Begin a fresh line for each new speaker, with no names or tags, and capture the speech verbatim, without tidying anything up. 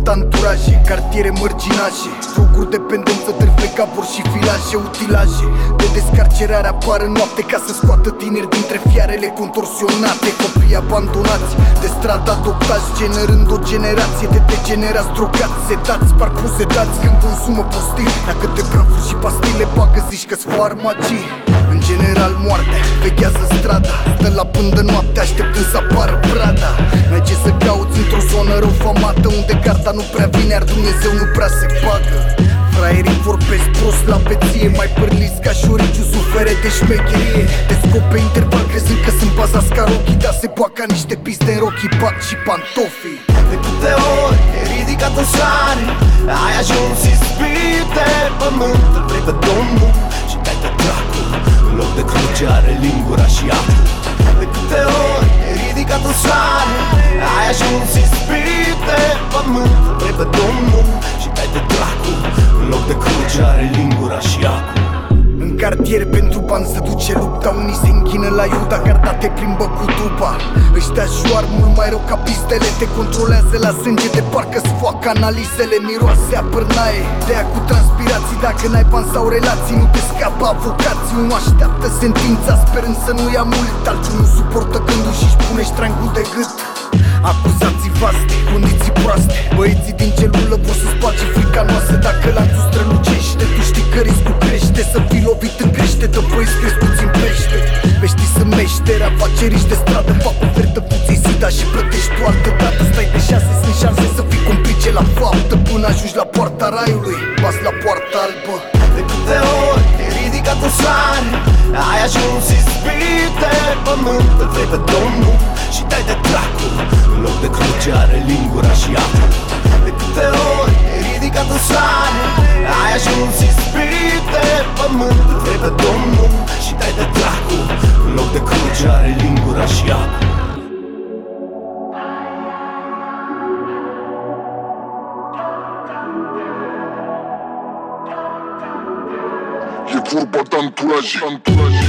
anturaje, cartiere mărginașe, droguri, dependență, târfe, capuri și filaje, utilaje de descarcerare apar în noapte ca să scoată tineri dintre fiarele contorsionate. Copii abandonați de stradă adoptați, generând o generație de degenerați drogați, sedați, parcă sedați când consumă postil. Dacă te prafuri și pastile bagă, zici că-s farmacii. În general moartea veghează strada, stă la pândă noaptea așteptând să apară prada. N-ai ce să cauți într-o zonă rău famată, unde garda nu prea vine, iar Dumnezeu nu prea se bagă. Fraierii vorbesc prost la beție, mai părliți ca șoriciu, sufere de șmecherie. Descope interval crezând că sunt bazați ca rochii, dar se bag ca niște piste în rochii, bat și pantofii.
De câte ori e ridicat în soare, ai ajuns ispit de pământ. Îl vrei pe Domnul și dai de dracu, în loc de cruce are lingura și acul. De câte ori e ridicat în soare, ai ajuns ispit de pământ. Îl vrei pe Domnul și dai de dracu, în loc de cruce are lingura și acul.
În cartier pentru bani se duce lupta, unii se închină la Iuda, garda te plimbă cu dupa. Ăștia joar mult mai rău ca pistele, te controlează la sânge de parcă-ți fac analizele. Miroase a pârnaie, de aia cu transpirații, dacă n-ai bani sau relații nu te scapă avocații. Unul așteaptă sentința sperând să nu ia mult, altul nu suportă gândul și-și pune ștrangul de gât. Acuzații vaste, condiții proaste, băieții din celulă vor să sparge frica noastră. Dacă lanțul strălucește, tu știi că riscul crește, să fii lovit în crește, dă băieți crescuți în pește. Peștii sunt meșteri, afaceriști de stradă, fac ofertă, puții sida și plătești tu altă dată. Stai de șase, sunt șanse să fii complice la faptă, până ajungi la poarta raiului, pas la poarta albă.
De câte ori e ridicat în soare, ai ajuns ispit de pământ. Îl vrei pe Domnul și dai de dracu, în loc de cruce are lingura și acul. De câte ori e ridicat în soare, ai ajuns ispit de pământ. Îl vrei pe Domnul și dai de dracu, în loc de cruce are lingura și acul.
E vorba de anturaje, anturaje.